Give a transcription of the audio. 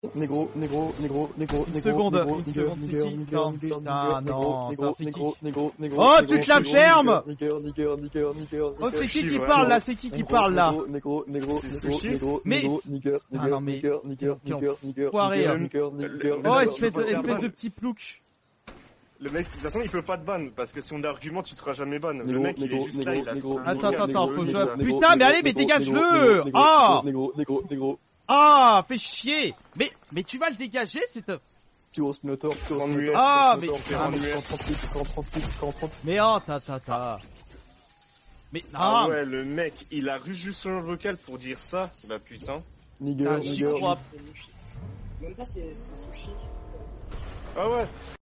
Négro, négro, négro, négro, Une négro, seconde, négro, une nigger, seconde, nigger, City. nigger, Non, nigger, putain, nigger, non, négro, c'est négro, qui? négro, négro, Oh, négro, tu te la négro, fermes! nigger, nigger, nigger, nigger, Oh, c'est qui Sushi, parle là? vraiment. C'est qui parle là? Négro, négro, C'est négro, Sushi. négro, Mais- négro, nigger, Ah nigger, non, mais- nigger, nigger, Quel nigger, nigger, enfoiré, nigger, hein. nigger, nigger, Oh, nigger, espèce nigger, de petit plouc. Le mec, de toute façon, il peut pas te ban, parce que si on argumente, tu te seras jamais ban. Le Négro, mec, il est négro, juste là, négro, il a négro, un Attends, regard, attends, négro, faut que je- négro, négro, Putain, mais négro, allez, mais négro, dégage-le! négro, Ah! négro, négro, négro, Ah, fais chier! Mais tu vas le dégager, c'est... Pyros Minotaur, Pyros Ennuyé. Minotaur, Ah, Pyros mais- Minotaur, ah, mais- 38, 38, 38. Mais oh, ta. Mais Ah non! ouais, le mec, il a juste sur le vocal pour dire ça. Bah putain. Nigger, Ah, j'y nigger, crois. C'est Mushi. Même pas c'est sushi. Ah ouais.